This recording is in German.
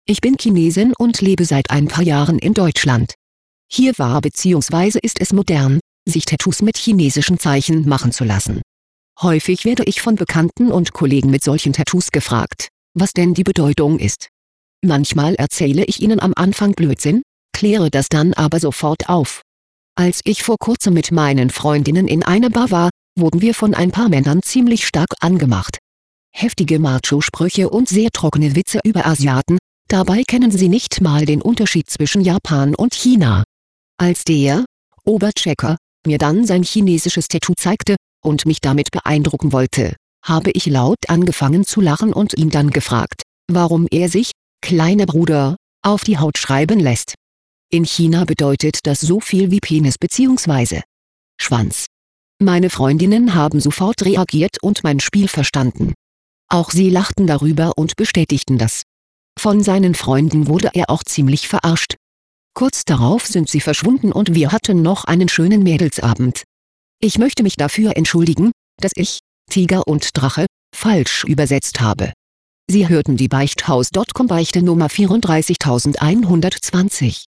Ich bin Chinesin und lebe seit ein paar Jahren in Deutschland. Hier war bzw. ist es modern, sich Tattoos mit chinesischen Zeichen machen zu lassen. Häufig werde ich von Bekannten und Kollegen mit solchen Tattoos gefragt, was denn die Bedeutung ist. Manchmal erzähle ich ihnen am Anfang Blödsinn, kläre das dann aber sofort auf. Als ich vor kurzem mit meinen Freundinnen in einer Bar war, wurden wir von ein paar Männern ziemlich stark angemacht. Heftige Macho-Sprüche und sehr trockene Witze über Asiaten, dabei kennen sie nicht mal den Unterschied zwischen Japan und China. Als der Oberchecker mir dann sein chinesisches Tattoo zeigte und mich damit beeindrucken wollte, habe ich laut angefangen zu lachen und ihn dann gefragt, warum er sich, kleiner Bruder, auf die Haut schreiben lässt. In China bedeutet das so viel wie Penis bzw. Schwanz. Meine Freundinnen haben sofort reagiert und mein Spiel verstanden. Auch sie lachten darüber und bestätigten das. Von seinen Freunden wurde er auch ziemlich verarscht. Kurz darauf sind sie verschwunden und wir hatten noch einen schönen Mädelsabend. Ich möchte mich dafür entschuldigen, dass ich Tiger und Drache falsch übersetzt habe. Sie hörten die Beichthaus.com Beichte Nummer 34120.